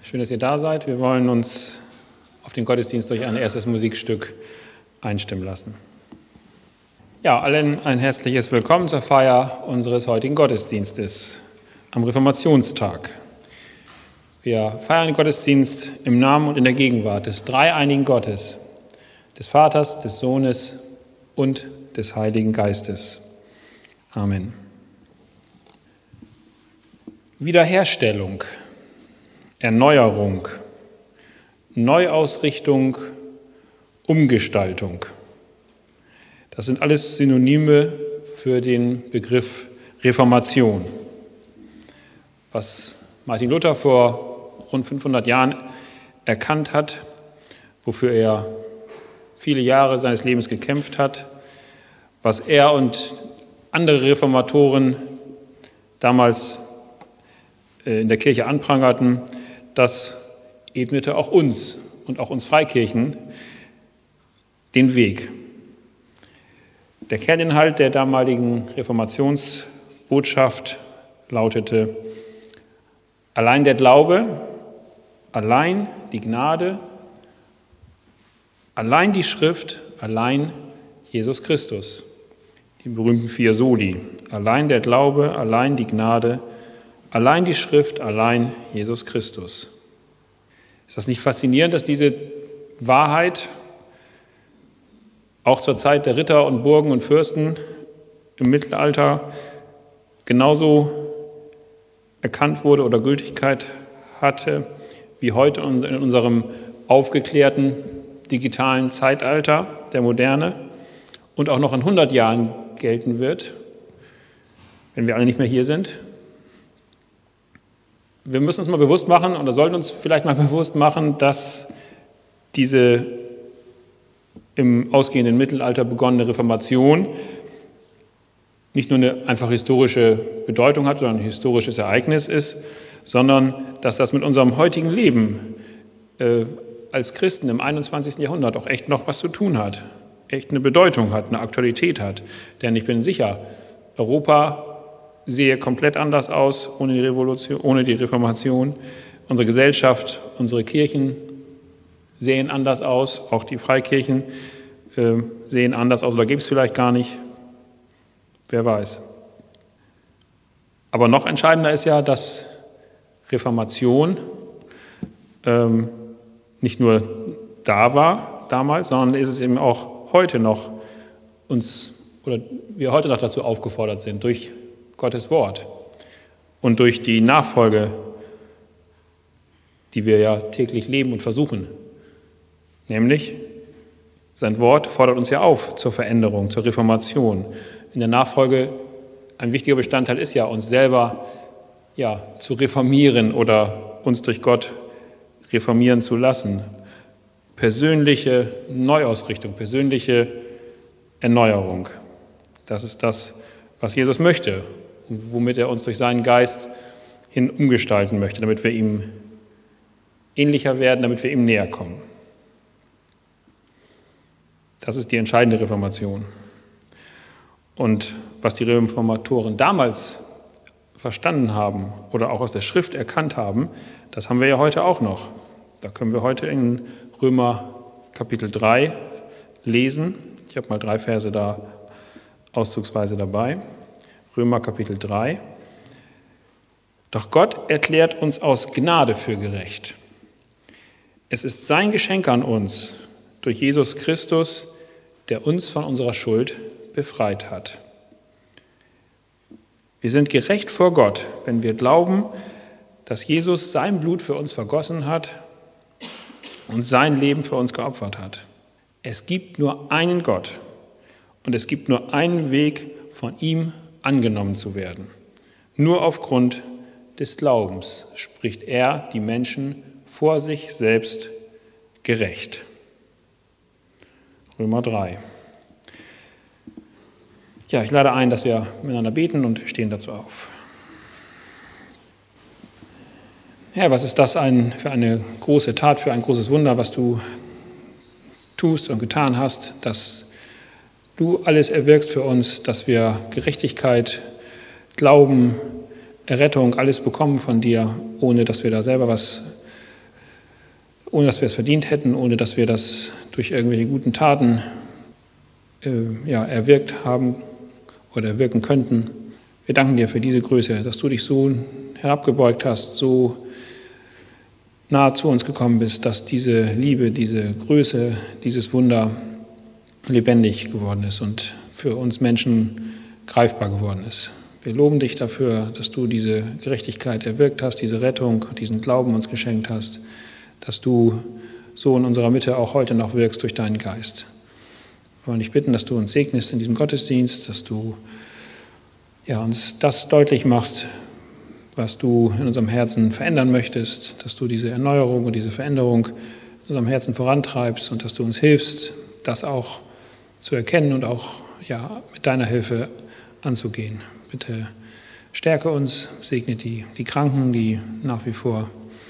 Schön, dass ihr da seid. Wir wollen uns auf den Gottesdienst durch ein erstes Musikstück einstimmen lassen. Ja, allen ein herzliches Willkommen zur Feier unseres heutigen Gottesdienstes am Reformationstag. Wir feiern den Gottesdienst im Namen und in der Gegenwart des dreieinigen Gottes, des Vaters, des Sohnes und des Heiligen Geistes. Amen. Wiederherstellung, Erneuerung, Neuausrichtung, Umgestaltung. Das sind alles Synonyme für den Begriff Reformation. Was Martin Luther vor rund 500 Jahren erkannt hat, wofür er viele Jahre seines Lebens gekämpft hat, was er und andere Reformatoren damals in der Kirche anprangerten, das ebnete auch uns und auch uns Freikirchen den Weg. Der Kerninhalt der damaligen Reformationsbotschaft lautete: Allein der Glaube, allein die Gnade, allein die Schrift, allein Jesus Christus. Die berühmten 4 Soli. Allein der Glaube, allein die Gnade, allein die Schrift, allein Jesus Christus. Ist das nicht faszinierend, dass diese Wahrheit auch zur Zeit der Ritter und Burgen und Fürsten im Mittelalter genauso erkannt wurde oder Gültigkeit hatte wie heute in unserem aufgeklärten digitalen Zeitalter der Moderne und auch noch in 100 Jahren gelten wird, wenn wir alle nicht mehr hier sind? Wir müssen uns mal bewusst machen, oder sollten uns vielleicht mal bewusst machen, dass diese im ausgehenden Mittelalter begonnene Reformation nicht nur eine einfach historische Bedeutung hat oder ein historisches Ereignis ist, sondern dass das mit unserem heutigen Leben als Christen im 21. Jahrhundert auch echt noch was zu tun hat, echt eine Bedeutung hat, eine Aktualität hat. Denn ich bin sicher, Europa sehe komplett anders aus ohne die Revolution, ohne die Reformation. Unsere Gesellschaft, unsere Kirchen sehen anders aus, auch die Freikirchen sehen anders aus, oder gibt es vielleicht gar nicht, wer weiß. Aber noch entscheidender ist ja, dass Reformation nicht nur da war damals, sondern ist es eben auch heute noch wir heute noch dazu aufgefordert sind, durch Gottes Wort und durch die Nachfolge, die wir ja täglich leben und versuchen. Nämlich, sein Wort fordert uns ja auf zur Veränderung, zur Reformation. In der Nachfolge ein wichtiger Bestandteil ist ja, uns selber zu reformieren oder uns durch Gott reformieren zu lassen. Persönliche Neuausrichtung, persönliche Erneuerung. Das ist das, was Jesus möchte, womit er uns durch seinen Geist hin umgestalten möchte, damit wir ihm ähnlicher werden, damit wir ihm näher kommen. Das ist die entscheidende Reformation. Und was die Reformatoren damals verstanden haben oder auch aus der Schrift erkannt haben, das haben wir ja heute auch noch. Da können wir heute in Römer Kapitel 3 lesen. Ich habe mal 3 Verse da auszugsweise dabei. Römer Kapitel 3. Doch Gott erklärt uns aus Gnade für gerecht. Es ist sein Geschenk an uns durch Jesus Christus, der uns von unserer Schuld befreit hat. Wir sind gerecht vor Gott, wenn wir glauben, dass Jesus sein Blut für uns vergossen hat und sein Leben für uns geopfert hat. Es gibt nur einen Gott und es gibt nur einen Weg, von ihm angenommen zu werden. Nur aufgrund des Glaubens spricht er die Menschen vor sich selbst gerecht. Römer 3. Ja, ich lade ein, dass wir miteinander beten und wir stehen dazu auf. Herr, was ist das für eine große Tat, für ein großes Wunder, was du tust und getan hast, dass du alles erwirkst für uns, dass wir Gerechtigkeit, Glauben, Errettung, alles bekommen von dir, ohne dass wir da selber was ohne dass wir es verdient hätten, ohne dass wir das durch irgendwelche guten Taten erwirkt haben oder erwirken könnten. Wir danken dir für diese Größe, dass du dich so herabgebeugt hast, so nahe zu uns gekommen bist, dass diese Liebe, diese Größe, dieses Wunder lebendig geworden ist und für uns Menschen greifbar geworden ist. Wir loben dich dafür, dass du diese Gerechtigkeit erwirkt hast, diese Rettung, diesen Glauben uns geschenkt hast, dass du so in unserer Mitte auch heute noch wirkst durch deinen Geist. Wir wollen dich bitten, dass du uns segnest in diesem Gottesdienst, dass du uns das deutlich machst, was du in unserem Herzen verändern möchtest, dass du diese Erneuerung und diese Veränderung in unserem Herzen vorantreibst und dass du uns hilfst, das auch zu erkennen und auch mit deiner Hilfe anzugehen. Bitte stärke uns, segne die Kranken, die nach wie vor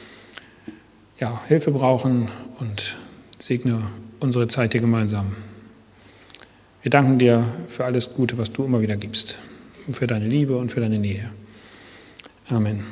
Hilfe brauchen und segne unsere Zeit hier gemeinsam. Wir danken dir für alles Gute, was du immer wieder gibst, und für deine Liebe und für deine Nähe. Amen.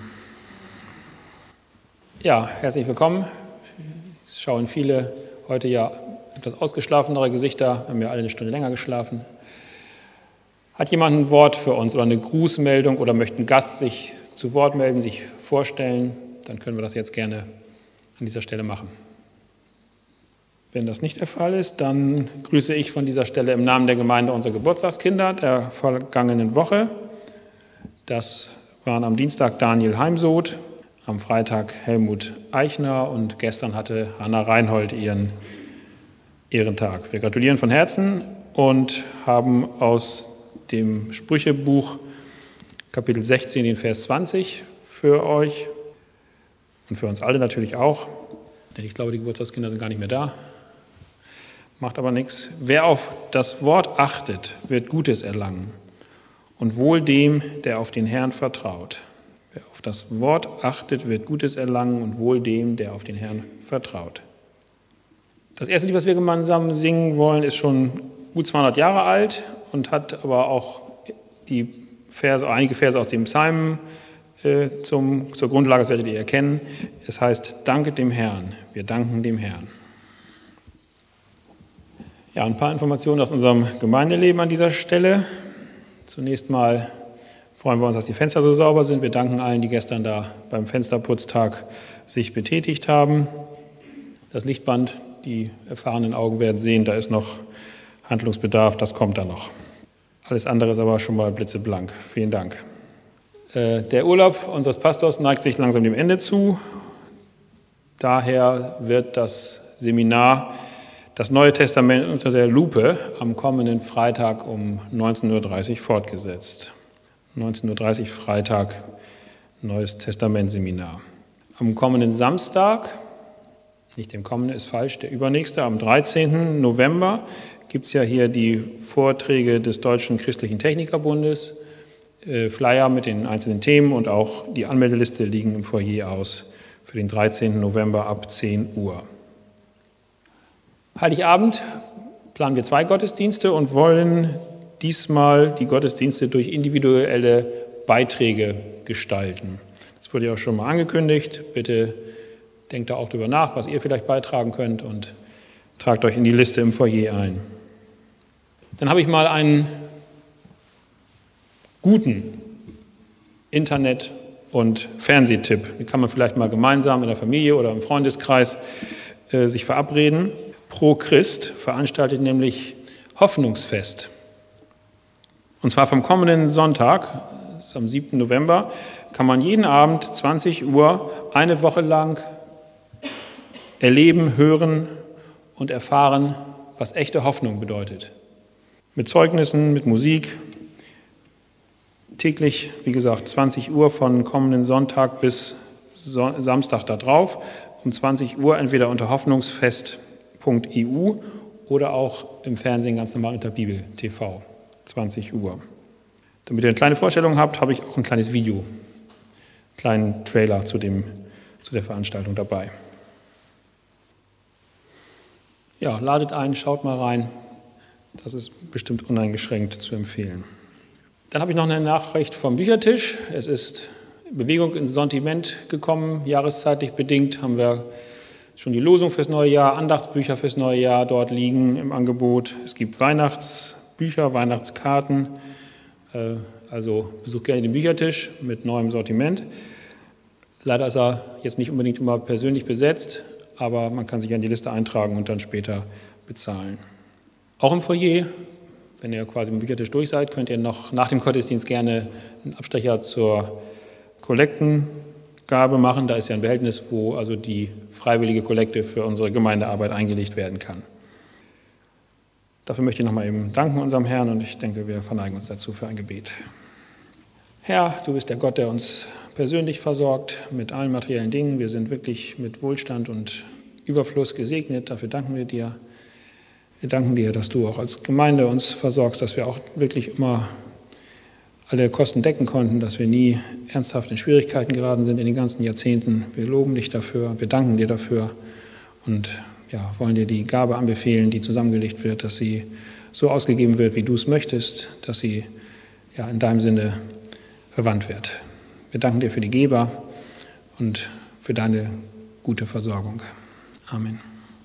Ja, herzlich willkommen. Es schauen viele heute etwas ausgeschlafenere Gesichter. Wir haben ja alle eine Stunde länger geschlafen. Hat jemand ein Wort für uns oder eine Grußmeldung oder möchte ein Gast sich zu Wort melden, sich vorstellen? Dann können wir das jetzt gerne an dieser Stelle machen. Wenn das nicht der Fall ist, dann grüße ich von dieser Stelle im Namen der Gemeinde unsere Geburtstagskinder der vergangenen Woche. Das waren am Dienstag Daniel Heimsoth, am Freitag Helmut Eichner und gestern hatte Hanna Reinhold ihren Ehrentag. Wir gratulieren von Herzen und haben aus dem Sprüchebuch Kapitel 16, den Vers 20 für euch und für uns alle natürlich auch, denn ich glaube, die Geburtstagskinder sind gar nicht mehr da. Macht aber nichts. Wer auf das Wort achtet, wird Gutes erlangen und wohl dem, der auf den Herrn vertraut. Wer auf das Wort achtet, wird Gutes erlangen und wohl dem, der auf den Herrn vertraut. Das erste Lied, was wir gemeinsam singen wollen, ist schon gut 200 Jahre alt und hat aber auch einige Verse aus dem Psalm zur Grundlage, das werdet ihr erkennen. Es heißt, danket dem Herrn, wir danken dem Herrn. Ja, ein paar Informationen aus unserem Gemeindeleben an dieser Stelle. Zunächst mal freuen wir uns, dass die Fenster so sauber sind. Wir danken allen, die gestern da beim Fensterputztag sich betätigt haben. Das Lichtband, die erfahrenen Augen werden sehen, da ist noch Handlungsbedarf, das kommt dann noch. Alles andere ist aber schon mal blitzeblank. Vielen Dank. Der Urlaub unseres Pastors neigt sich langsam dem Ende zu. Daher wird das Seminar Das Neue Testament unter der Lupe am kommenden Freitag um 19.30 Uhr fortgesetzt. 19.30 Uhr Freitag, Neues Testament-Seminar. Am kommenden Samstag, nicht dem kommenden, ist falsch, der übernächste, am 13. November gibt es ja hier die Vorträge des Deutschen Christlichen Technikerbundes, Flyer mit den einzelnen Themen und auch die Anmeldeliste liegen im Foyer aus für den 13. November ab 10 Uhr. Heiligabend planen wir 2 Gottesdienste und wollen diesmal die Gottesdienste durch individuelle Beiträge gestalten. Das wurde ja auch schon mal angekündigt. Bitte denkt da auch drüber nach, was ihr vielleicht beitragen könnt und tragt euch in die Liste im Foyer ein. Dann habe ich mal einen guten Internet- und Fernsehtipp. Den kann man vielleicht mal gemeinsam in der Familie oder im Freundeskreis sich verabreden. Pro Christ veranstaltet nämlich Hoffnungsfest. Und zwar vom kommenden Sonntag, das ist am 7. November, kann man jeden Abend 20 Uhr eine Woche lang erleben, hören und erfahren, was echte Hoffnung bedeutet. Mit Zeugnissen, mit Musik. Täglich, wie gesagt, 20 Uhr von kommenden Sonntag bis Samstag da drauf. Um 20 Uhr entweder unter hoffnungsfest.eu oder auch im Fernsehen ganz normal unter Bibel TV, 20 Uhr. Damit ihr eine kleine Vorstellung habt, habe ich auch ein kleines Video, einen kleinen Trailer zu der Veranstaltung dabei. Ja, ladet ein, schaut mal rein. Das ist bestimmt uneingeschränkt zu empfehlen. Dann habe ich noch eine Nachricht vom Büchertisch. Es ist Bewegung ins Sortiment gekommen, jahreszeitlich bedingt haben wir schon die Losung fürs neue Jahr, Andachtsbücher fürs neue Jahr dort liegen im Angebot. Es gibt Weihnachtsbücher, Weihnachtskarten. Also besucht gerne den Büchertisch mit neuem Sortiment. Leider ist er jetzt nicht unbedingt immer persönlich besetzt, aber man kann sich an die Liste eintragen und dann später bezahlen. Auch im Foyer, wenn ihr quasi im Büchertisch durch seid, könnt ihr noch nach dem Gottesdienst gerne einen Abstecher zur Kollektengabe machen. Da ist ja ein Behältnis, wo also die freiwillige Kollekte für unsere Gemeindearbeit eingelegt werden kann. Dafür möchte ich nochmal eben danken unserem Herrn und ich denke, wir verneigen uns dazu für ein Gebet. Herr, du bist der Gott, der uns persönlich versorgt mit allen materiellen Dingen. Wir sind wirklich mit Wohlstand und Überfluss gesegnet. Dafür danken wir dir. Wir danken dir, dass du auch als Gemeinde uns versorgst, dass wir auch wirklich immer alle Kosten decken konnten, dass wir nie ernsthaft in Schwierigkeiten geraten sind in den ganzen Jahrzehnten. Wir loben dich dafür, wir danken dir dafür und wollen dir die Gabe anbefehlen, die zusammengelegt wird, dass sie so ausgegeben wird, wie du es möchtest, dass sie in deinem Sinne verwandt wird. Wir danken dir für die Geber und für deine gute Versorgung. Amen.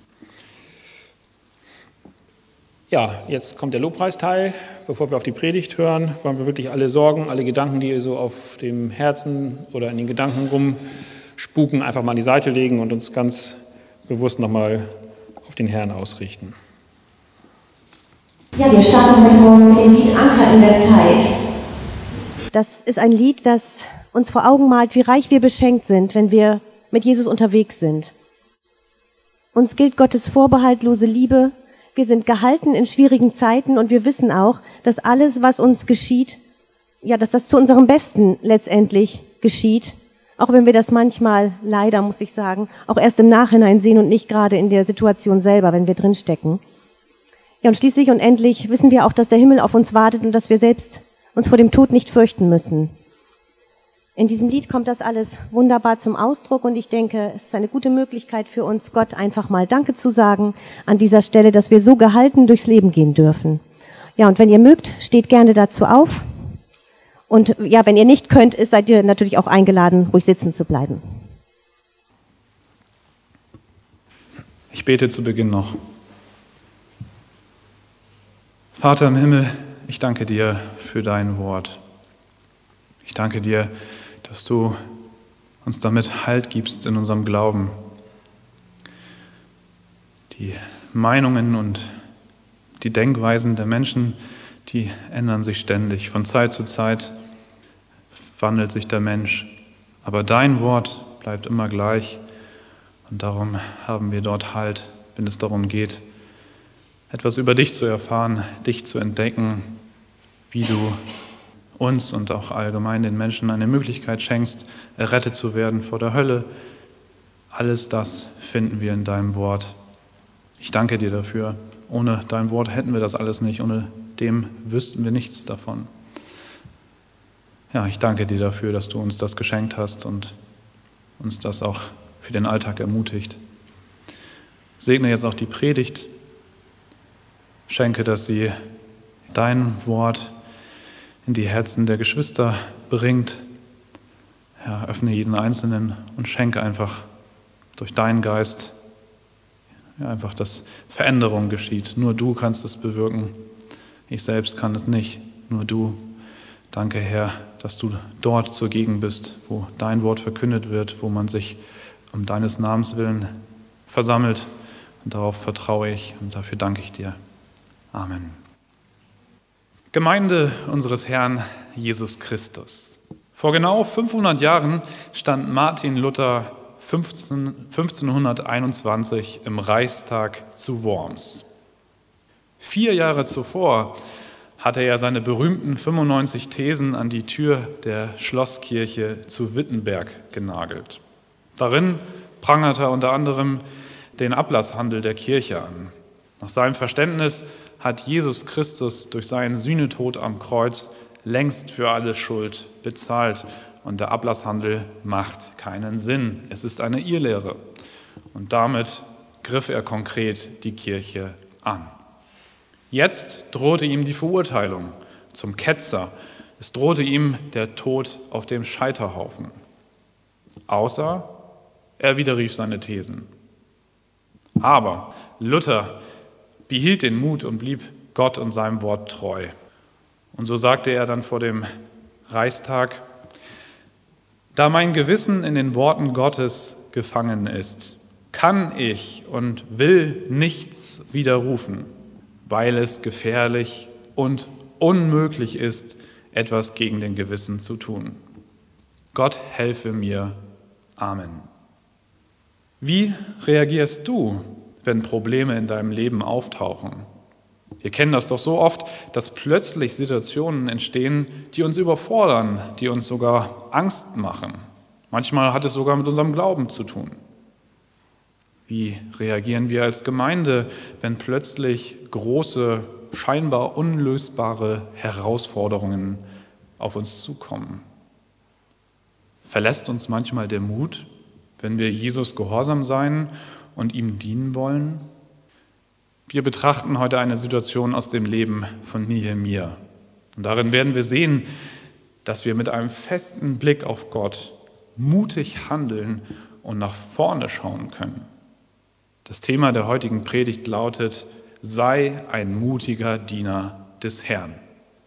Ja, jetzt kommt der Lobpreisteil. Bevor wir auf die Predigt hören, wollen wir wirklich alle Sorgen, alle Gedanken, die so auf dem Herzen oder in den Gedanken rumspuken, einfach mal an die Seite legen und uns ganz bewusst nochmal auf den Herrn ausrichten. Ja, wir starten heute Morgen mit dem Lied Anker in der Zeit. Das ist ein Lied, das uns vor Augen malt, wie reich wir beschenkt sind, wenn wir mit Jesus unterwegs sind. Uns gilt Gottes vorbehaltlose Liebe. Wir sind gehalten in schwierigen Zeiten und wir wissen auch, dass alles, was uns geschieht, dass das zu unserem Besten letztendlich geschieht. Auch wenn wir das manchmal, leider muss ich sagen, auch erst im Nachhinein sehen und nicht gerade in der Situation selber, wenn wir drinstecken. Ja, und schließlich und endlich wissen wir auch, dass der Himmel auf uns wartet und dass wir selbst uns vor dem Tod nicht fürchten müssen. In diesem Lied kommt das alles wunderbar zum Ausdruck und ich denke, es ist eine gute Möglichkeit für uns, Gott einfach mal Danke zu sagen an dieser Stelle, dass wir so gehalten durchs Leben gehen dürfen. Ja, und wenn ihr mögt, steht gerne dazu auf. Und ja, wenn ihr nicht könnt, seid ihr natürlich auch eingeladen, ruhig sitzen zu bleiben. Ich bete zu Beginn noch. Vater im Himmel, ich danke dir für dein Wort. Ich danke dir, dass du uns damit Halt gibst in unserem Glauben. Die Meinungen und die Denkweisen der Menschen, die ändern sich ständig. Von Zeit zu Zeit wandelt sich der Mensch. Aber dein Wort bleibt immer gleich. Und darum haben wir dort Halt, wenn es darum geht, etwas über dich zu erfahren, dich zu entdecken, wie du uns und auch allgemein den Menschen eine Möglichkeit schenkst, errettet zu werden vor der Hölle. Alles das finden wir in deinem Wort. Ich danke dir dafür. Ohne dein Wort hätten wir das alles nicht. Ohne dem wüssten wir nichts davon. Ja, ich danke dir dafür, dass du uns das geschenkt hast und uns das auch für den Alltag ermutigt. Segne jetzt auch die Predigt. Schenke, dass sie dein Wort in die Herzen der Geschwister bringt. Ja, öffne jeden Einzelnen und schenke einfach durch deinen Geist einfach, dass Veränderung geschieht. Nur du kannst es bewirken. Ich selbst kann es nicht. Nur du. Danke, Herr, dass du dort zugegen bist, wo dein Wort verkündet wird, wo man sich um deines Namens willen versammelt. Und darauf vertraue ich und dafür danke ich dir. Amen. Gemeinde unseres Herrn Jesus Christus. Vor genau 500 Jahren stand Martin Luther 1521 im Reichstag zu Worms. 4 Jahre zuvor hatte er seine berühmten 95 Thesen an die Tür der Schlosskirche zu Wittenberg genagelt. Darin prangerte er unter anderem den Ablasshandel der Kirche an. Nach seinem Verständnis hat Jesus Christus durch seinen Sühnetod am Kreuz längst für alle Schuld bezahlt und der Ablasshandel macht keinen Sinn. Es ist eine Irrlehre. Und damit griff er konkret die Kirche an. Jetzt drohte ihm die Verurteilung zum Ketzer. Es drohte ihm der Tod auf dem Scheiterhaufen. Außer er widerrief seine Thesen. Aber Luther behielt den Mut und blieb Gott und seinem Wort treu. Und so sagte er dann vor dem Reichstag: Da mein Gewissen in den Worten Gottes gefangen ist, kann ich und will nichts widerrufen, weil es gefährlich und unmöglich ist, etwas gegen den Gewissen zu tun. Gott helfe mir. Amen. Wie reagierst du, wenn Probleme in deinem Leben auftauchen? Wir kennen das doch so oft, dass plötzlich Situationen entstehen, die uns überfordern, die uns sogar Angst machen. Manchmal hat es sogar mit unserem Glauben zu tun. Wie reagieren wir als Gemeinde, wenn plötzlich große, scheinbar unlösbare Herausforderungen auf uns zukommen? Verlässt uns manchmal der Mut, wenn wir Jesus gehorsam sein und ihm dienen wollen? Wir betrachten heute eine Situation aus dem Leben von Nehemia. Und darin werden wir sehen, dass wir mit einem festen Blick auf Gott mutig handeln und nach vorne schauen können. Das Thema der heutigen Predigt lautet: Sei ein mutiger Diener des Herrn.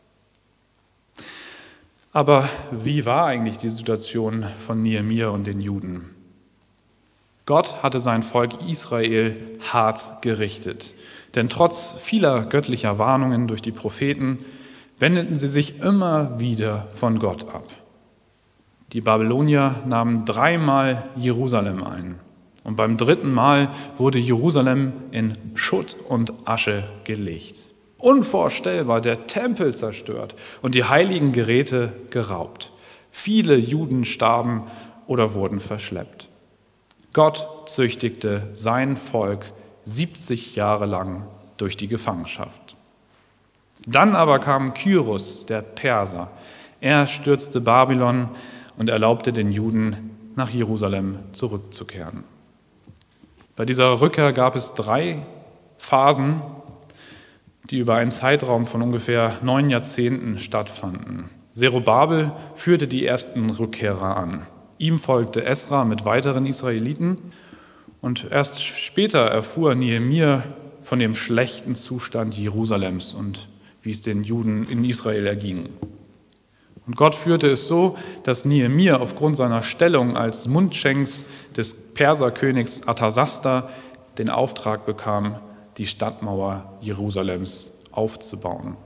Aber wie war eigentlich die Situation von Nehemia und den Juden? Gott hatte sein Volk Israel hart gerichtet. Denn trotz vieler göttlicher Warnungen durch die Propheten wendeten sie sich immer wieder von Gott ab. Die Babylonier nahmen 3-mal Jerusalem ein. Und beim 3. Mal wurde Jerusalem in Schutt und Asche gelegt. Unvorstellbar, der Tempel zerstört und die heiligen Geräte geraubt. Viele Juden starben oder wurden verschleppt. Gott züchtigte sein Volk 70 Jahre lang durch die Gefangenschaft. Dann aber kam Kyrus, der Perser. Er stürzte Babylon und erlaubte den Juden, nach Jerusalem zurückzukehren. Bei dieser Rückkehr gab es 3 Phasen, die über einen Zeitraum von ungefähr 9 Jahrzehnten stattfanden. Zerubabel führte die ersten Rückkehrer an. Ihm folgte Esra mit weiteren Israeliten und erst später erfuhr Nehemia von dem schlechten Zustand Jerusalems und wie es den Juden in Israel erging. Und Gott führte es so, dass Nehemia aufgrund seiner Stellung als Mundschenks des Perserkönigs Artasasta den Auftrag bekam, die Stadtmauer Jerusalems aufzubauen.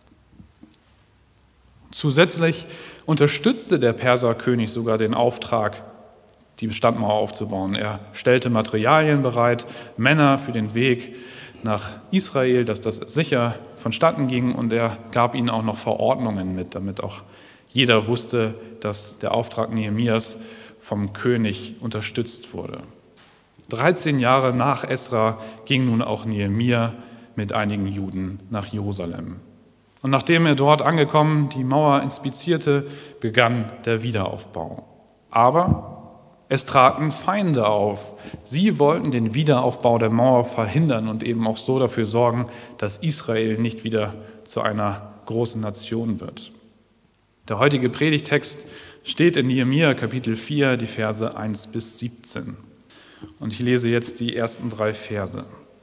Zusätzlich unterstützte der Perserkönig sogar den Auftrag, die Stadtmauer aufzubauen. Er stellte Materialien bereit, Männer für den Weg nach Israel, dass das sicher vonstatten ging, und er gab ihnen auch noch Verordnungen mit, damit auch jeder wusste, dass der Auftrag Nehemias vom König unterstützt wurde. 13 Jahre nach Esra ging nun auch Nehemia mit einigen Juden nach Jerusalem. Und nachdem er dort angekommen die Mauer inspizierte, begann der Wiederaufbau. Aber es traten Feinde auf. Sie wollten den Wiederaufbau der Mauer verhindern und eben auch so dafür sorgen, dass Israel nicht wieder zu einer großen Nation wird. Der heutige Predigtext steht in Nehemia Kapitel 4, die Verse 1 bis 17. Und ich lese jetzt die ersten 3 Verse.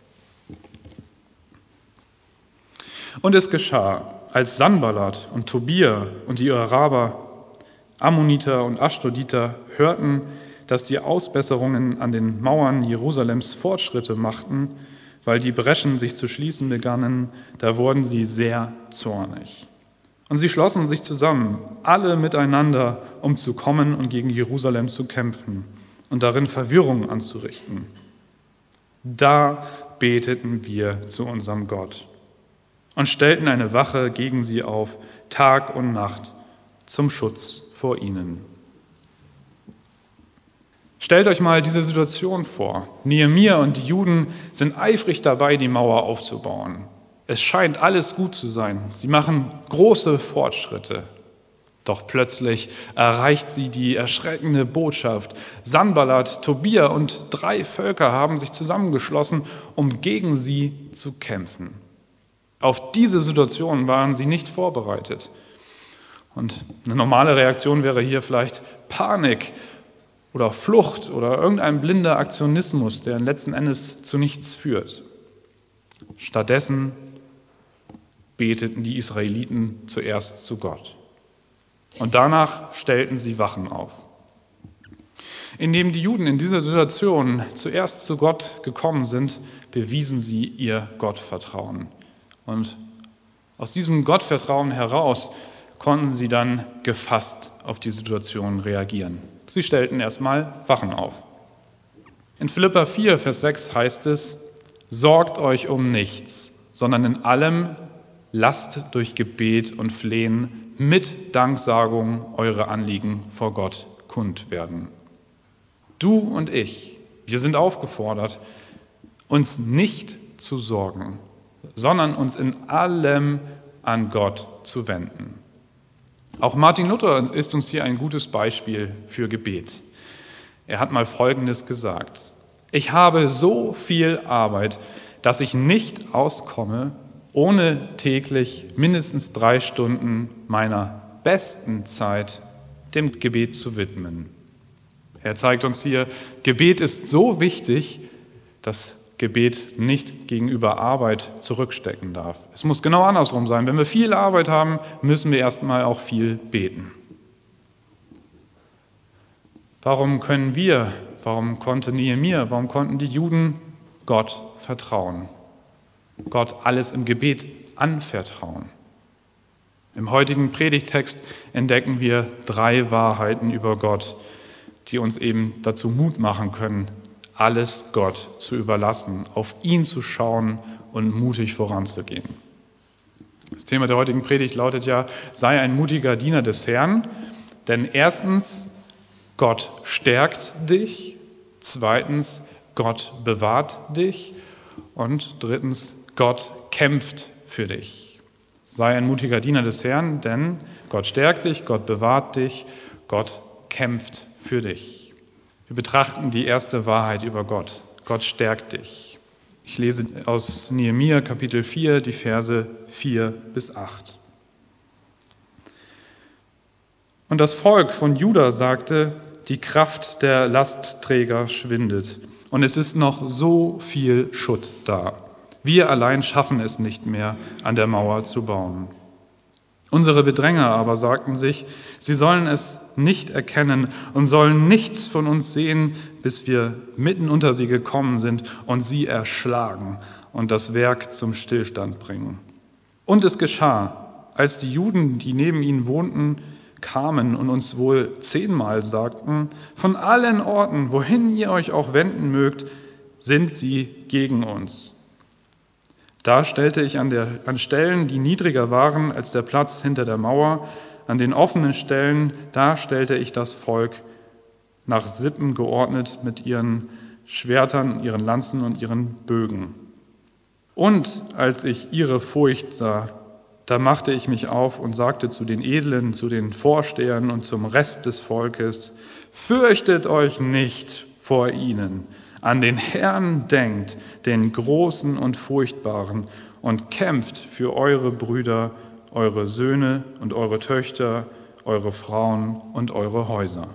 Und es geschah, als Sanballat und Tobia und die Araber, Ammoniter und Aschdoditer hörten, dass die Ausbesserungen an den Mauern Jerusalems Fortschritte machten, weil die Breschen sich zu schließen begannen, da wurden sie sehr zornig. Und sie schlossen sich zusammen, alle miteinander, um zu kommen und gegen Jerusalem zu kämpfen und darin Verwirrung anzurichten. Da beteten wir zu unserem Gott und stellten eine Wache gegen sie auf, Tag und Nacht, zum Schutz vor ihnen. Stellt euch mal diese Situation vor. Nehemia und die Juden sind eifrig dabei, die Mauer aufzubauen. Es scheint alles gut zu sein. Sie machen große Fortschritte. Doch plötzlich erreicht sie die erschreckende Botschaft. Sanballat, Tobia und 3 Völker haben sich zusammengeschlossen, um gegen sie zu kämpfen. Auf diese Situation waren sie nicht vorbereitet. Und eine normale Reaktion wäre hier vielleicht Panik. oder Flucht oder irgendein blinder Aktionismus, der letzten Endes zu nichts führt. Stattdessen beteten die Israeliten zuerst zu Gott. Und danach stellten sie Wachen auf. Indem die Juden in dieser Situation zuerst zu Gott gekommen sind, bewiesen sie ihr Gottvertrauen. Und aus diesem Gottvertrauen heraus konnten sie dann gefasst auf die Situation reagieren. Sie stellten erstmal Wachen auf. In Philipper 4, Vers 6 heißt es: Sorgt euch um nichts, sondern in allem lasst durch Gebet und Flehen mit Danksagung eure Anliegen vor Gott kund werden. Du und ich, wir sind aufgefordert, uns nicht zu sorgen, sondern uns in allem an Gott zu wenden. Auch Martin Luther ist uns hier ein gutes Beispiel für Gebet. Er hat mal Folgendes gesagt: Ich habe so viel Arbeit, dass ich nicht auskomme, ohne täglich mindestens 3 Stunden meiner besten Zeit dem Gebet zu widmen. Er zeigt uns hier, Gebet ist so wichtig, dass Gebet nicht gegenüber Arbeit zurückstecken darf. Es muss genau andersrum sein. Wenn wir viel Arbeit haben, müssen wir erstmal auch viel beten. Warum konnte Nehemia, warum konnten die Juden Gott vertrauen? Gott alles im Gebet anvertrauen. Im heutigen Predigttext entdecken wir 3 Wahrheiten über Gott, die uns eben dazu Mut machen können, alles Gott zu überlassen, auf ihn zu schauen und mutig voranzugehen. Das Thema der heutigen Predigt lautet ja: Sei ein mutiger Diener des Herrn, denn erstens, Gott stärkt dich, zweitens, Gott bewahrt dich und drittens, Gott kämpft für dich. Sei ein mutiger Diener des Herrn, denn Gott stärkt dich, Gott bewahrt dich, Gott kämpft für dich. Wir betrachten die erste Wahrheit über Gott. Gott stärkt dich. Ich lese aus Nehemia Kapitel 4, die Verse 4 bis 8. Und das Volk von Juda sagte: Die Kraft der Lastträger schwindet, und es ist noch so viel Schutt da. Wir allein schaffen es nicht mehr, an der Mauer zu bauen. Unsere Bedränger aber sagten sich, sie sollen es nicht erkennen und sollen nichts von uns sehen, bis wir mitten unter sie gekommen sind und sie erschlagen und das Werk zum Stillstand bringen. Und es geschah, als die Juden, die neben ihnen wohnten, kamen und uns wohl 10-mal sagten: Von allen Orten, wohin ihr euch auch wenden mögt, sind sie gegen uns. Da stellte ich an Stellen, die niedriger waren als der Platz hinter der Mauer, an den offenen Stellen, da stellte ich das Volk nach Sippen geordnet mit ihren Schwertern, ihren Lanzen und ihren Bögen. Und als ich ihre Furcht sah, da machte ich mich auf und sagte zu den Edlen, zu den Vorstehern und zum Rest des Volkes: Fürchtet euch nicht vor ihnen. An den Herrn denkt, den Großen und Furchtbaren, und kämpft für eure Brüder, eure Söhne und eure Töchter, eure Frauen und eure Häuser.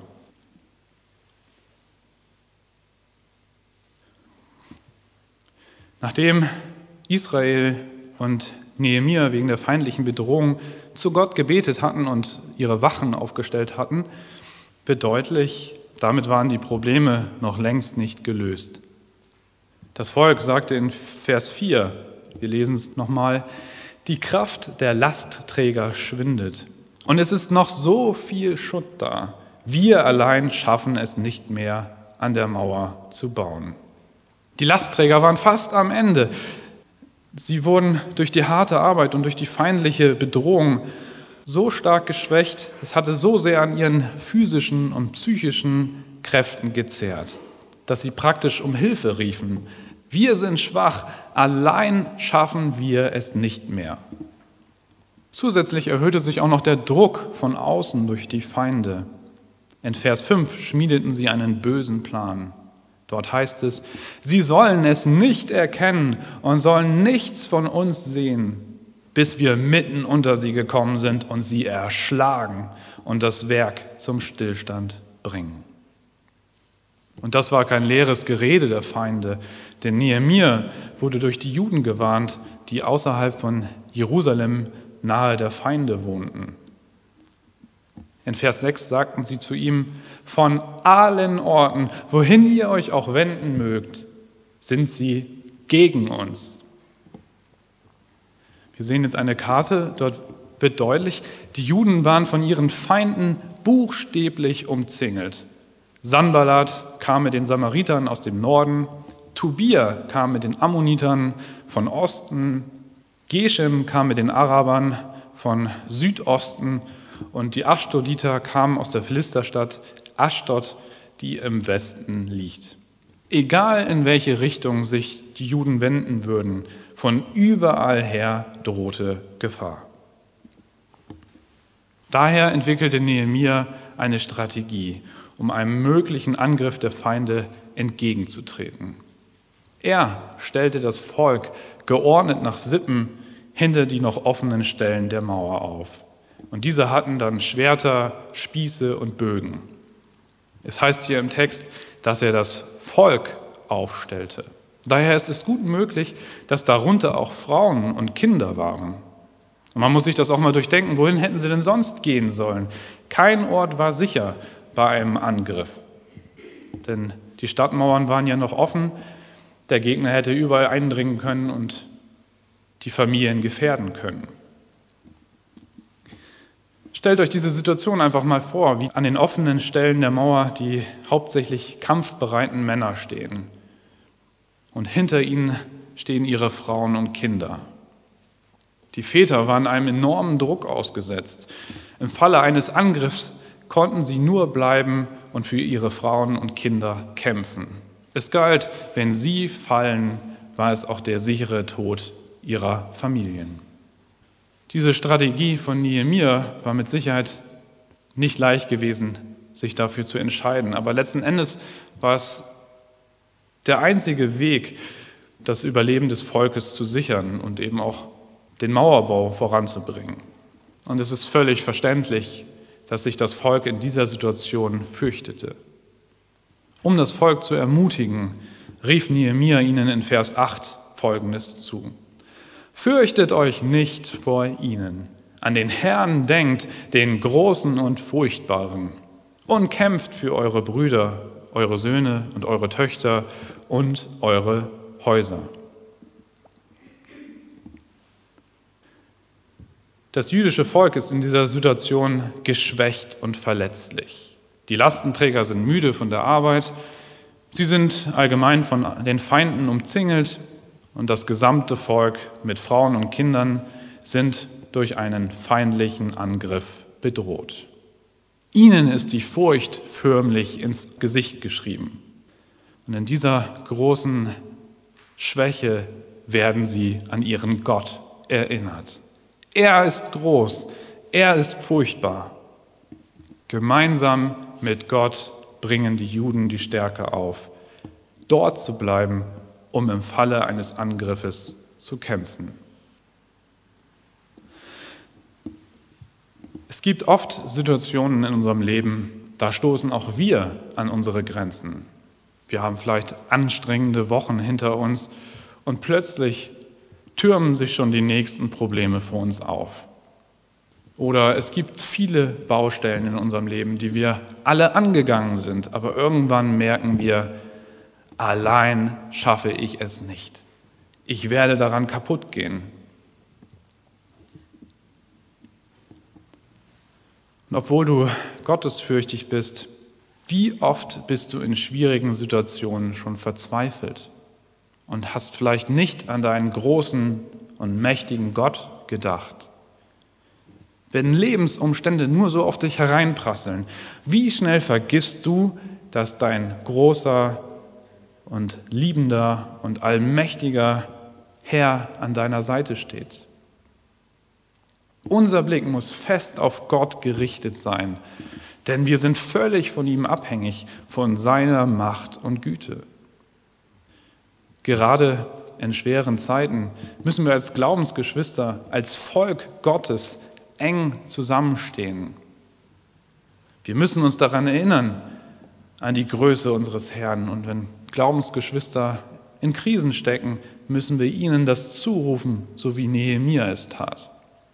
Nachdem Israel und Nehemia wegen der feindlichen Bedrohung zu Gott gebetet hatten und ihre Wachen aufgestellt hatten, wird deutlich, damit waren die Probleme noch längst nicht gelöst. Das Volk sagte in Vers 4, wir lesen es nochmal: Die Kraft der Lastträger schwindet und es ist noch so viel Schutt da. Wir allein schaffen es nicht mehr, an der Mauer zu bauen. Die Lastträger waren fast am Ende. Sie wurden durch die harte Arbeit und durch die feindliche Bedrohung so stark geschwächt, es hatte so sehr an ihren physischen und psychischen Kräften gezehrt, dass sie praktisch um Hilfe riefen. Wir sind schwach, allein schaffen wir es nicht mehr. Zusätzlich erhöhte sich auch noch der Druck von außen durch die Feinde. In Vers 5 schmiedeten sie einen bösen Plan. Dort heißt es: Sie sollen es nicht erkennen und sollen nichts von uns sehen, bis wir mitten unter sie gekommen sind und sie erschlagen und das Werk zum Stillstand bringen. Und das war kein leeres Gerede der Feinde, denn Nehemia wurde durch die Juden gewarnt, die außerhalb von Jerusalem nahe der Feinde wohnten. In Vers 6 sagten sie zu ihm: Von allen Orten, wohin ihr euch auch wenden mögt, sind sie gegen uns. Wir sehen jetzt eine Karte, dort wird deutlich, die Juden waren von ihren Feinden buchstäblich umzingelt. Sanballat kam mit den Samaritern aus dem Norden, Tobia kam mit den Ammonitern von Osten, Geshem kam mit den Arabern von Südosten und die Aschdoditer kamen aus der Philisterstadt Aschdod, die im Westen liegt. Egal in welche Richtung sich die Juden wenden würden, von überall her drohte Gefahr. Daher entwickelte Nehemia eine Strategie, um einem möglichen Angriff der Feinde entgegenzutreten. Er stellte das Volk geordnet nach Sippen hinter die noch offenen Stellen der Mauer auf. Und diese hatten dann Schwerter, Spieße und Bögen. Es heißt hier im Text, dass er das Volk aufstellte. Daher ist es gut möglich, dass darunter auch Frauen und Kinder waren. Und man muss sich das auch mal durchdenken, wohin hätten sie denn sonst gehen sollen? Kein Ort war sicher bei einem Angriff. Denn die Stadtmauern waren ja noch offen, der Gegner hätte überall eindringen können und die Familien gefährden können. Stellt euch diese Situation einfach mal vor, wie an den offenen Stellen der Mauer die hauptsächlich kampfbereiten Männer stehen. Und hinter ihnen stehen ihre Frauen und Kinder. Die Väter waren einem enormen Druck ausgesetzt. Im Falle eines Angriffs konnten sie nur bleiben und für ihre Frauen und Kinder kämpfen. Es galt, wenn sie fallen, war es auch der sichere Tod ihrer Familien. Diese Strategie von Nehemia war mit Sicherheit nicht leicht gewesen, sich dafür zu entscheiden. Aber letzten Endes war es der einzige Weg, das Überleben des Volkes zu sichern und eben auch den Mauerbau voranzubringen. Und es ist völlig verständlich, dass sich das Volk in dieser Situation fürchtete. Um das Volk zu ermutigen, rief Nehemia ihnen in Vers 8 Folgendes zu: Fürchtet euch nicht vor ihnen, an den Herrn denkt, den Großen und Furchtbaren, und kämpft für eure Brüder, eure Söhne und eure Töchter und eure Häuser. Das jüdische Volk ist in dieser Situation geschwächt und verletzlich. Die Lastenträger sind müde von der Arbeit, sie sind allgemein von den Feinden umzingelt und das gesamte Volk mit Frauen und Kindern sind durch einen feindlichen Angriff bedroht. Ihnen ist die Furcht förmlich ins Gesicht geschrieben. Und in dieser großen Schwäche werden sie an ihren Gott erinnert. Er ist groß, er ist furchtbar. Gemeinsam mit Gott bringen die Juden die Stärke auf, dort zu bleiben, um im Falle eines Angriffes zu kämpfen. Es gibt oft Situationen in unserem Leben, da stoßen auch wir an unsere Grenzen. Wir haben vielleicht anstrengende Wochen hinter uns und plötzlich türmen sich schon die nächsten Probleme vor uns auf. Oder es gibt viele Baustellen in unserem Leben, die wir alle angegangen sind, aber irgendwann merken wir, allein schaffe ich es nicht. Ich werde daran kaputt gehen. Und obwohl du gottesfürchtig bist, wie oft bist du in schwierigen Situationen schon verzweifelt und hast vielleicht nicht an deinen großen und mächtigen Gott gedacht? Wenn Lebensumstände nur so auf dich hereinprasseln, wie schnell vergisst du, dass dein großer und liebender und allmächtiger Herr an deiner Seite steht? Unser Blick muss fest auf Gott gerichtet sein, denn wir sind völlig von ihm abhängig, von seiner Macht und Güte. Gerade in schweren Zeiten müssen wir als Glaubensgeschwister, als Volk Gottes eng zusammenstehen. Wir müssen uns daran erinnern, an die Größe unseres Herrn. Und wenn Glaubensgeschwister in Krisen stecken, müssen wir ihnen das zurufen, so wie Nehemia es tat.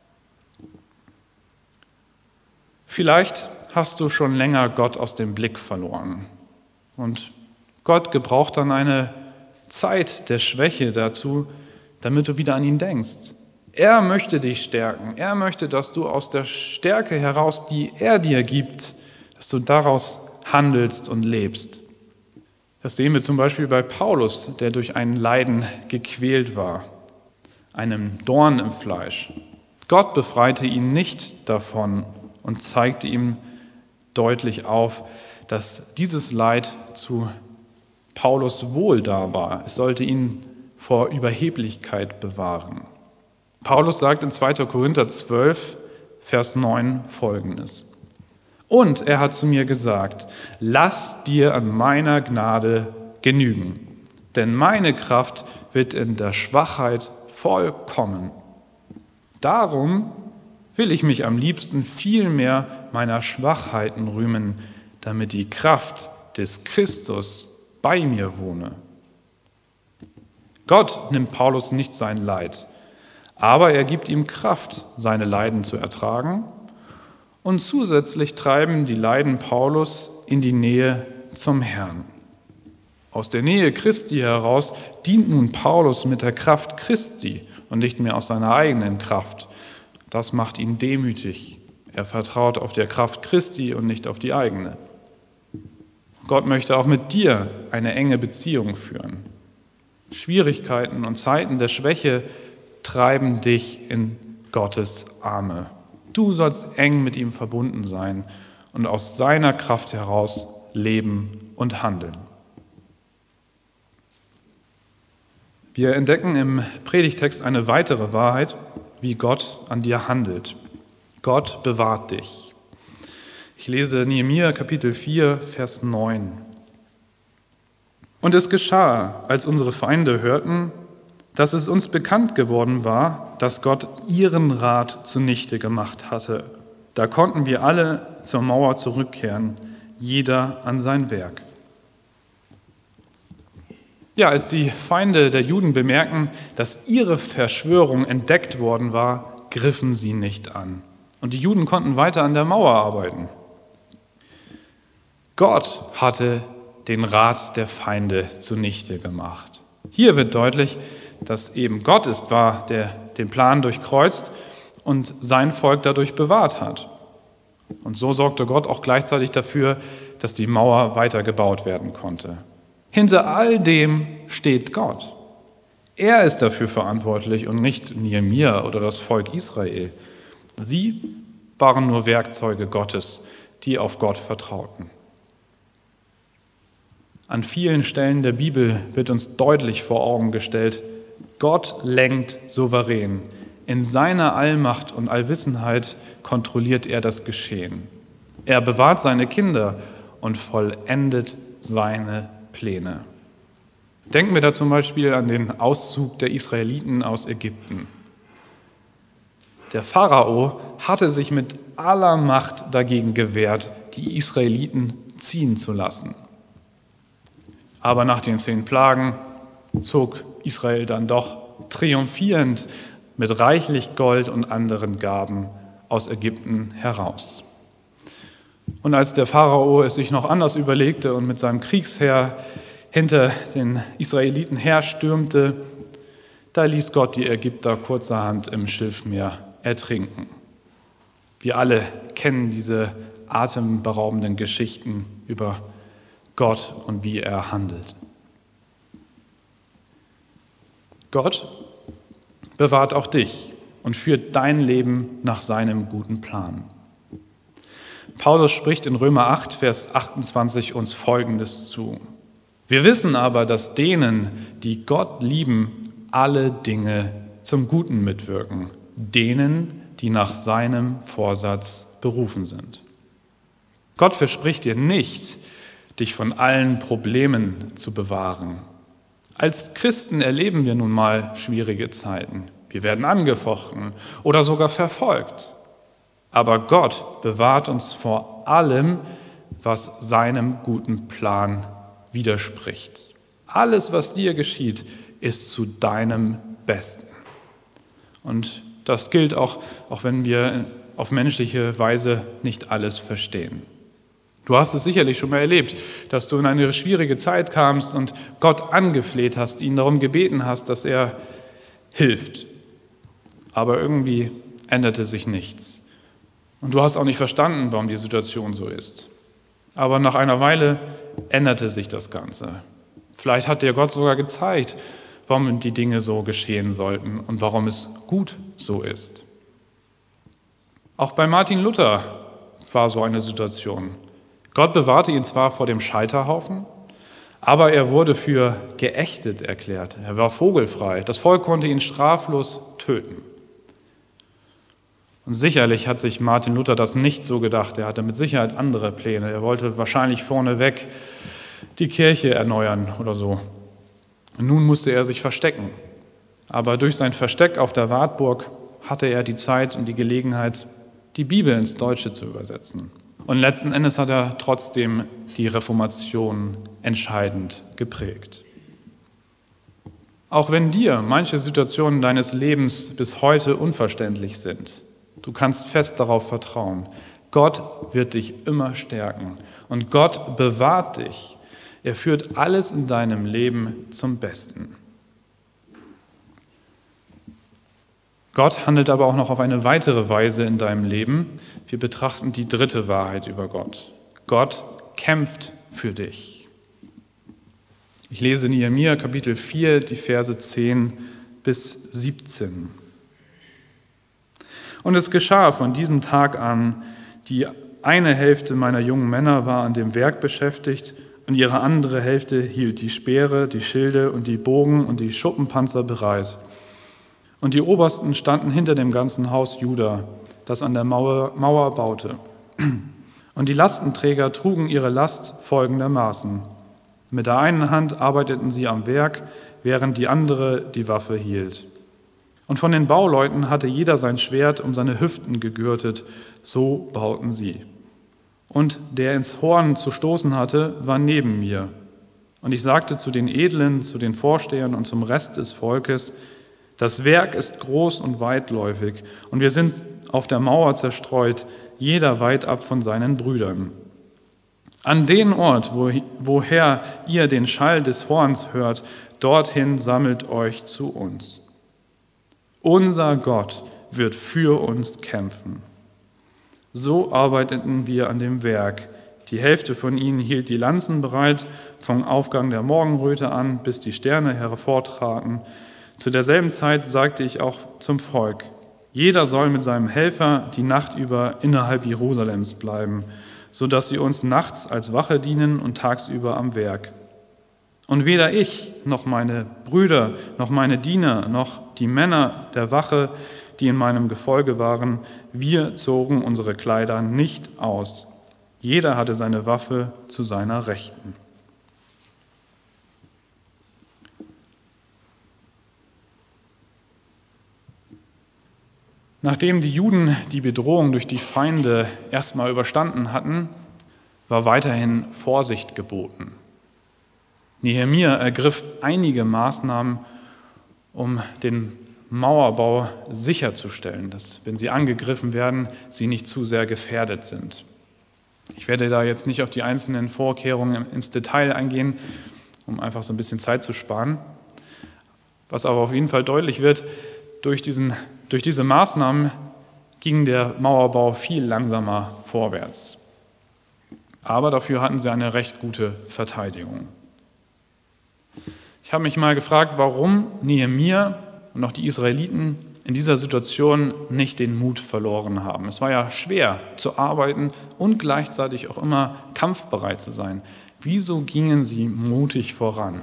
Vielleicht hast du schon länger Gott aus dem Blick verloren. Und Gott gebraucht dann eine Zeit der Schwäche dazu, damit du wieder an ihn denkst. Er möchte dich stärken. Er möchte, dass du aus der Stärke heraus, die er dir gibt, dass du daraus handelst und lebst. Das sehen wir zum Beispiel bei Paulus, der durch ein Leiden gequält war, einem Dorn im Fleisch. Gott befreite ihn nicht davon und zeigte ihm deutlich auf, dass dieses Leid zu Paulus Wohl da war. Es sollte ihn vor Überheblichkeit bewahren. Paulus sagt in 2. Korinther 12, Vers 9 Folgendes. Und er hat zu mir gesagt, lass dir an meiner Gnade genügen, denn meine Kraft wird in der Schwachheit vollkommen. Darum will ich mich am liebsten viel mehr meiner Schwachheiten rühmen, damit die Kraft des Christus bei mir wohne. Gott nimmt Paulus nicht sein Leid, aber er gibt ihm Kraft, seine Leiden zu ertragen, und zusätzlich treiben die Leiden Paulus in die Nähe zum Herrn. Aus der Nähe Christi heraus dient nun Paulus mit der Kraft Christi und nicht mehr aus seiner eigenen Kraft. Das macht ihn demütig. Er vertraut auf der Kraft Christi und nicht auf die eigene. Gott möchte auch mit dir eine enge Beziehung führen. Schwierigkeiten und Zeiten der Schwäche treiben dich in Gottes Arme. Du sollst eng mit ihm verbunden sein und aus seiner Kraft heraus leben und handeln. Wir entdecken im Predigtext eine weitere Wahrheit, wie Gott an dir handelt. Gott bewahrt dich. Ich lese Nehemia Kapitel 4, Vers 9. Und es geschah, als unsere Feinde hörten, dass es uns bekannt geworden war, dass Gott ihren Rat zunichte gemacht hatte. Da konnten wir alle zur Mauer zurückkehren, jeder an sein Werk. Ja, als die Feinde der Juden bemerken, dass ihre Verschwörung entdeckt worden war, griffen sie nicht an. Und die Juden konnten weiter an der Mauer arbeiten. Gott hatte den Rat der Feinde zunichte gemacht. Hier wird deutlich, dass eben Gott es war, der den Plan durchkreuzt und sein Volk dadurch bewahrt hat. Und so sorgte Gott auch gleichzeitig dafür, dass die Mauer weiter gebaut werden konnte. Hinter all dem steht Gott. Er ist dafür verantwortlich und nicht Nehemia oder das Volk Israel. Sie waren nur Werkzeuge Gottes, die auf Gott vertrauten. An vielen Stellen der Bibel wird uns deutlich vor Augen gestellt, Gott lenkt souverän. In seiner Allmacht und Allwissenheit kontrolliert er das Geschehen. Er bewahrt seine Kinder und vollendet seine Pläne. Denken wir da zum Beispiel an den Auszug der Israeliten aus Ägypten. Der Pharao hatte sich mit aller Macht dagegen gewehrt, die Israeliten ziehen zu lassen. Aber nach den 10 Plagen zog Israel dann doch triumphierend mit reichlich Gold und anderen Gaben aus Ägypten heraus. Und als der Pharao es sich noch anders überlegte und mit seinem Kriegsheer hinter den Israeliten herstürmte, da ließ Gott die Ägypter kurzerhand im Schilfmeer ertrinken. Wir alle kennen diese atemberaubenden Geschichten über Gott und wie er handelt. Gott bewahrt auch dich und führt dein Leben nach seinem guten Plan. Paulus spricht in Römer 8, Vers 28 uns Folgendes zu. Wir wissen aber, dass denen, die Gott lieben, alle Dinge zum Guten mitwirken, denen, die nach seinem Vorsatz berufen sind. Gott verspricht dir nicht, dich von allen Problemen zu bewahren. Als Christen erleben wir nun mal schwierige Zeiten. Wir werden angefochten oder sogar verfolgt. Aber Gott bewahrt uns vor allem, was seinem guten Plan widerspricht. Alles, was dir geschieht, ist zu deinem Besten. Und das gilt auch wenn wir auf menschliche Weise nicht alles verstehen. Du hast es sicherlich schon mal erlebt, dass du in eine schwierige Zeit kamst und Gott angefleht hast, ihn darum gebeten hast, dass er hilft. Aber irgendwie änderte sich nichts. Und du hast auch nicht verstanden, warum die Situation so ist. Aber nach einer Weile änderte sich das Ganze. Vielleicht hat dir Gott sogar gezeigt, warum die Dinge so geschehen sollten und warum es gut so ist. Auch bei Martin Luther war so eine Situation. Gott bewahrte ihn zwar vor dem Scheiterhaufen, aber er wurde für geächtet erklärt. Er war vogelfrei. Das Volk konnte ihn straflos töten. Und sicherlich hat sich Martin Luther das nicht so gedacht. Er hatte mit Sicherheit andere Pläne. Er wollte wahrscheinlich vorneweg die Kirche erneuern oder so. Und nun musste er sich verstecken. Aber durch sein Versteck auf der Wartburg hatte er die Zeit und die Gelegenheit, die Bibel ins Deutsche zu übersetzen. Und letzten Endes hat er trotzdem die Reformation entscheidend geprägt. Auch wenn dir manche Situationen deines Lebens bis heute unverständlich sind, du kannst fest darauf vertrauen, Gott wird dich immer stärken und Gott bewahrt dich. Er führt alles in deinem Leben zum Besten. Gott handelt aber auch noch auf eine weitere Weise in deinem Leben. Wir betrachten die dritte Wahrheit über Gott. Gott kämpft für dich. Ich lese Nehemia Kapitel 4, die Verse 10 bis 17. Und es geschah von diesem Tag an, die eine Hälfte meiner jungen Männer war an dem Werk beschäftigt und ihre andere Hälfte hielt die Speere, die Schilde und die Bogen und die Schuppenpanzer bereit. Und die Obersten standen hinter dem ganzen Haus Juda, das an der Mauer baute. Und die Lastenträger trugen ihre Last folgendermaßen. Mit der einen Hand arbeiteten sie am Werk, während die andere die Waffe hielt. Und von den Bauleuten hatte jeder sein Schwert um seine Hüften gegürtet, so bauten sie. Und der ins Horn zu stoßen hatte, war neben mir. Und ich sagte zu den Edlen, zu den Vorstehern und zum Rest des Volkes, das Werk ist groß und weitläufig, und wir sind auf der Mauer zerstreut, jeder weit ab von seinen Brüdern. An den Ort, woher ihr den Schall des Horns hört, dorthin sammelt euch zu uns. Unser Gott wird für uns kämpfen. So arbeiteten wir an dem Werk. Die Hälfte von ihnen hielt die Lanzen bereit, vom Aufgang der Morgenröte an, bis die Sterne hervortraten. Zu derselben Zeit sagte ich auch zum Volk, jeder soll mit seinem Helfer die Nacht über innerhalb Jerusalems bleiben, sodass sie uns nachts als Wache dienen und tagsüber am Werk. Und weder ich, noch meine Brüder, noch meine Diener, noch die Männer der Wache, die in meinem Gefolge waren, wir zogen unsere Kleider nicht aus. Jeder hatte seine Waffe zu seiner Rechten. Nachdem die Juden die Bedrohung durch die Feinde erstmal überstanden hatten, war weiterhin Vorsicht geboten. Nehemia ergriff einige Maßnahmen, um den Mauerbau sicherzustellen, dass, wenn sie angegriffen werden, sie nicht zu sehr gefährdet sind. Ich werde da jetzt nicht auf die einzelnen Vorkehrungen ins Detail eingehen, um einfach so ein bisschen Zeit zu sparen. Was aber auf jeden Fall deutlich wird, durch diese Maßnahmen ging der Mauerbau viel langsamer vorwärts. Aber dafür hatten sie eine recht gute Verteidigung. Ich habe mich mal gefragt, warum Nehemia und auch die Israeliten in dieser Situation nicht den Mut verloren haben. Es war ja schwer zu arbeiten und gleichzeitig auch immer kampfbereit zu sein. Wieso gingen sie mutig voran?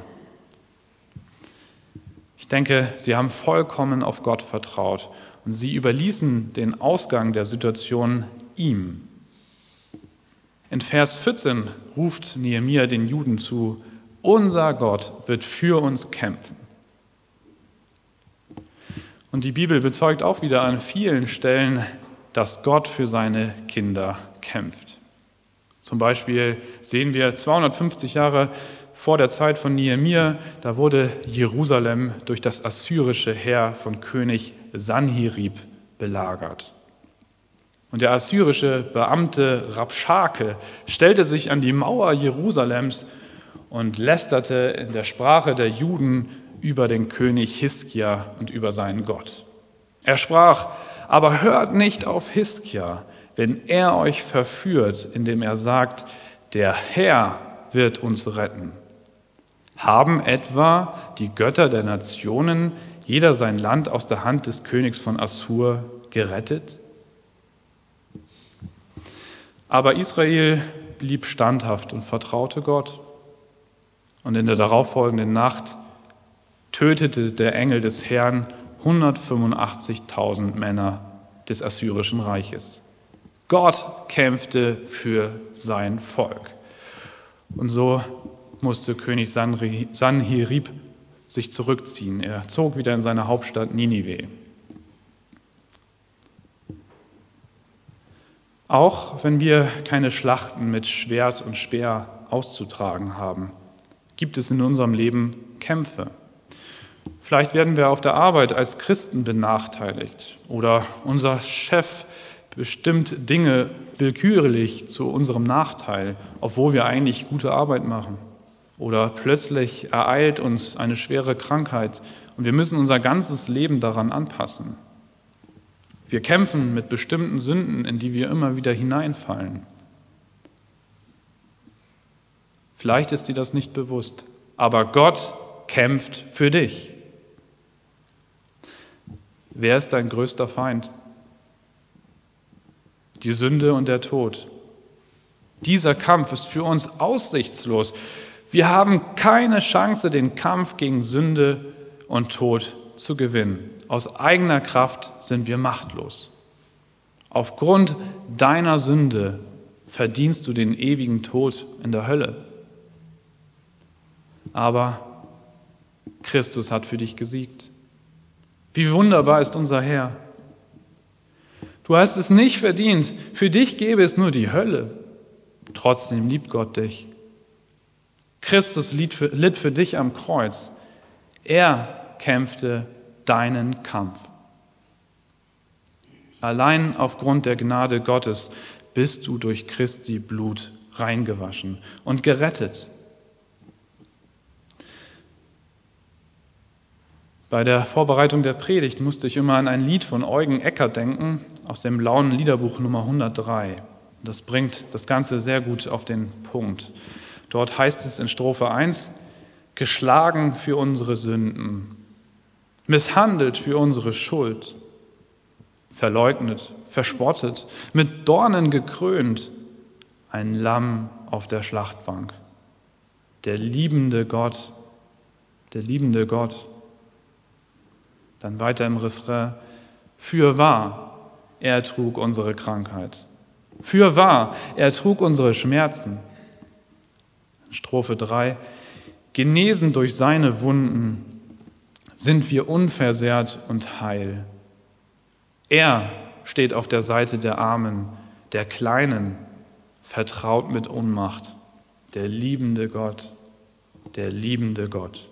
Ich denke, sie haben vollkommen auf Gott vertraut und sie überließen den Ausgang der Situation ihm. In Vers 14 ruft Nehemia den Juden zu, unser Gott wird für uns kämpfen. Und die Bibel bezeugt auch wieder an vielen Stellen, dass Gott für seine Kinder kämpft. Zum Beispiel sehen wir 250 Jahre vor der Zeit von Nehemia, da wurde Jerusalem durch das assyrische Heer von König Sanherib belagert. Und der assyrische Beamte Rabschake stellte sich an die Mauer Jerusalems und lästerte in der Sprache der Juden über den König Hiskia und über seinen Gott. Er sprach: Aber hört nicht auf Hiskia, wenn er euch verführt, indem er sagt, der Herr wird uns retten. Haben etwa die Götter der Nationen jeder sein Land aus der Hand des Königs von Assur gerettet? Aber Israel blieb standhaft und vertraute Gott. Und in der darauffolgenden Nacht tötete der Engel des Herrn 185.000 Männer des assyrischen Reiches. Gott kämpfte für sein Volk. Und so musste König Sanherib sich zurückziehen. Er zog wieder in seine Hauptstadt Ninive. Auch wenn wir keine Schlachten mit Schwert und Speer auszutragen haben, gibt es in unserem Leben Kämpfe. Vielleicht werden wir auf der Arbeit als Christen benachteiligt oder unser Chef bestimmt Dinge willkürlich zu unserem Nachteil, obwohl wir eigentlich gute Arbeit machen. Oder plötzlich ereilt uns eine schwere Krankheit und wir müssen unser ganzes Leben daran anpassen. Wir kämpfen mit bestimmten Sünden, in die wir immer wieder hineinfallen. Vielleicht ist dir das nicht bewusst, aber Gott kämpft für dich. Wer ist dein größter Feind? Die Sünde und der Tod. Dieser Kampf ist für uns aussichtslos. Wir haben keine Chance, den Kampf gegen Sünde und Tod zu gewinnen. Aus eigener Kraft sind wir machtlos. Aufgrund deiner Sünde verdienst du den ewigen Tod in der Hölle. Aber Christus hat für dich gesiegt. Wie wunderbar ist unser Herr. Du hast es nicht verdient. Für dich gäbe es nur die Hölle. Trotzdem liebt Gott dich. Christus litt für dich am Kreuz. Er kämpfte deinen Kampf. Allein aufgrund der Gnade Gottes bist du durch Christi Blut reingewaschen und gerettet. Bei der Vorbereitung der Predigt musste ich immer an ein Lied von Eugen Eckert denken, aus dem Blauen Liederbuch Nummer 103. Das bringt das Ganze sehr gut auf den Punkt. Dort heißt es in Strophe 1, geschlagen für unsere Sünden, misshandelt für unsere Schuld, verleugnet, verspottet, mit Dornen gekrönt, ein Lamm auf der Schlachtbank. Der liebende Gott, der liebende Gott. Dann weiter im Refrain, fürwahr, er trug unsere Krankheit. Fürwahr, er trug unsere Schmerzen. Strophe 3, genesen durch seine Wunden sind wir unversehrt und heil. Er steht auf der Seite der Armen, der Kleinen, vertraut mit Ohnmacht. Der liebende Gott, der liebende Gott.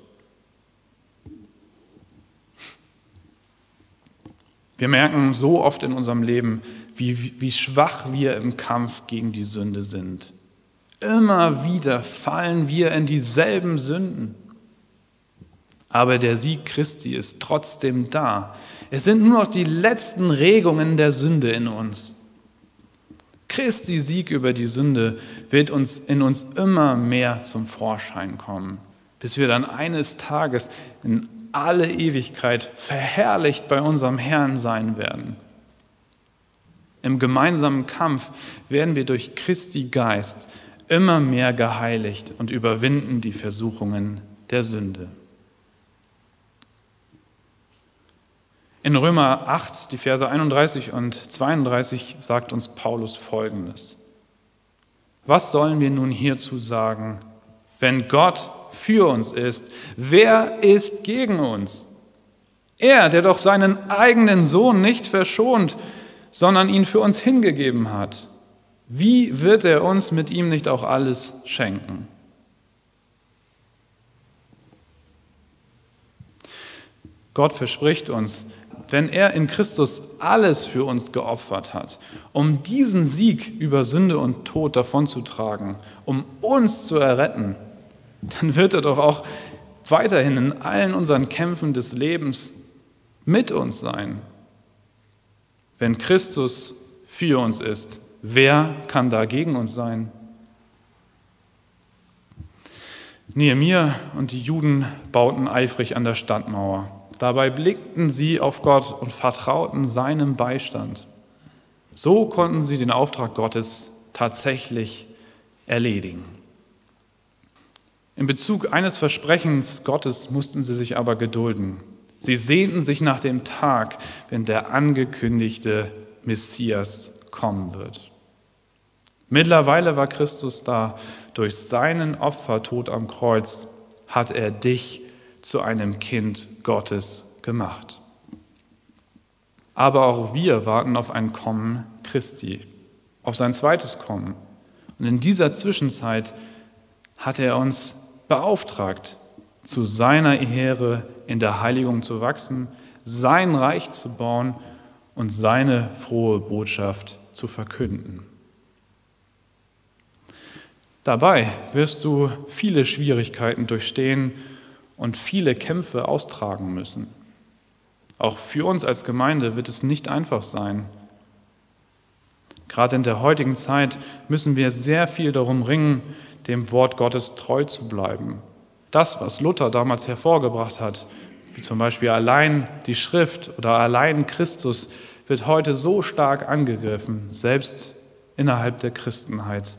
Wir merken so oft in unserem Leben, wie schwach wir im Kampf gegen die Sünde sind. Immer wieder fallen wir in dieselben Sünden. Aber der Sieg Christi ist trotzdem da. Es sind nur noch die letzten Regungen der Sünde in uns. Christi Sieg über die Sünde wird in uns immer mehr zum Vorschein kommen, bis wir dann eines Tages in alle Ewigkeit verherrlicht bei unserem Herrn sein werden. Im gemeinsamen Kampf werden wir durch Christi Geist immer mehr geheiligt und überwinden die Versuchungen der Sünde. In Römer 8, die Verse 31 und 32 sagt uns Paulus Folgendes. Was sollen wir nun hierzu sagen? Wenn Gott für uns ist, wer ist gegen uns? Er, der doch seinen eigenen Sohn nicht verschont, sondern ihn für uns hingegeben hat. wie wird er uns mit ihm nicht auch alles schenken? Gott verspricht uns, wenn er in Christus alles für uns geopfert hat, um diesen Sieg über Sünde und Tod davonzutragen, um uns zu erretten, dann wird er doch auch weiterhin in allen unseren Kämpfen des Lebens mit uns sein. Wenn Christus für uns ist, wer kann da gegen uns sein? Nehemia und die Juden bauten eifrig an der Stadtmauer. Dabei blickten sie auf Gott und vertrauten seinem Beistand. So konnten sie den Auftrag Gottes tatsächlich erledigen. In Bezug eines Versprechens Gottes mussten sie sich aber gedulden. Sie sehnten sich nach dem Tag, wenn der angekündigte Messias kommen wird. Mittlerweile war Christus da. Durch seinen Opfertod am Kreuz hat er dich zu einem Kind Gottes gemacht. Aber auch wir warten auf ein Kommen Christi, auf sein zweites Kommen. Und in dieser Zwischenzeit hat er uns beauftragt, zu seiner Ehre in der Heiligung zu wachsen, sein Reich zu bauen und seine frohe Botschaft zu verkünden. Dabei wirst du viele Schwierigkeiten durchstehen und viele Kämpfe austragen müssen. Auch für uns als Gemeinde wird es nicht einfach sein. Gerade in der heutigen Zeit müssen wir sehr viel darum ringen, dem Wort Gottes treu zu bleiben. Das, was Luther damals hervorgebracht hat, wie zum Beispiel allein die Schrift oder allein Christus, wird heute so stark angegriffen, selbst innerhalb der Christenheit.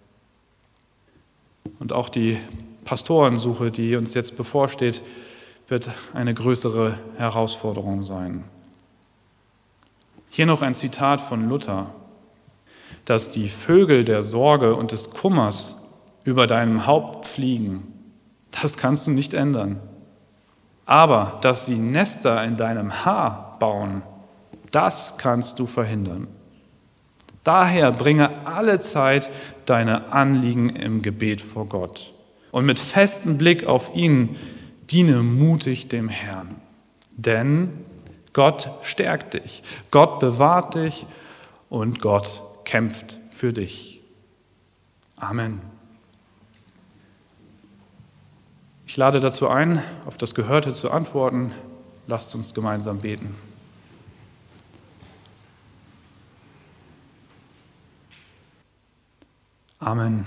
Und auch die Pastorensuche, die uns jetzt bevorsteht, wird eine größere Herausforderung sein. Hier noch ein Zitat von Luther: Dass die Vögel der Sorge und des Kummers über deinem Haupt fliegen, das kannst du nicht ändern. Aber dass sie Nester in deinem Haar bauen, das kannst du verhindern. Daher bringe alle Zeit deine Anliegen im Gebet vor Gott. Und mit festem Blick auf ihn diene mutig dem Herrn. Denn Gott stärkt dich, Gott bewahrt dich und Gott kämpft für dich. Amen. Ich lade dazu ein, auf das Gehörte zu antworten. Lasst uns gemeinsam beten. Amen.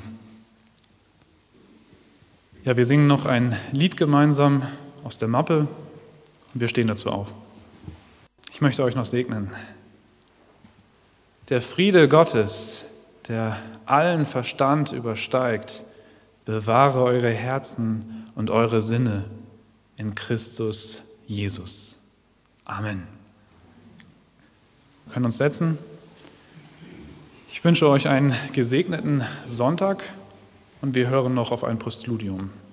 Ja, wir singen noch ein Lied gemeinsam aus der Mappe und wir stehen dazu auf. Ich möchte euch noch segnen. Der Friede Gottes, der allen Verstand übersteigt, bewahre eure Herzen und eure Sinne in Christus Jesus. Amen. Wir können uns setzen. Ich wünsche euch einen gesegneten Sonntag und wir hören noch auf ein Postludium.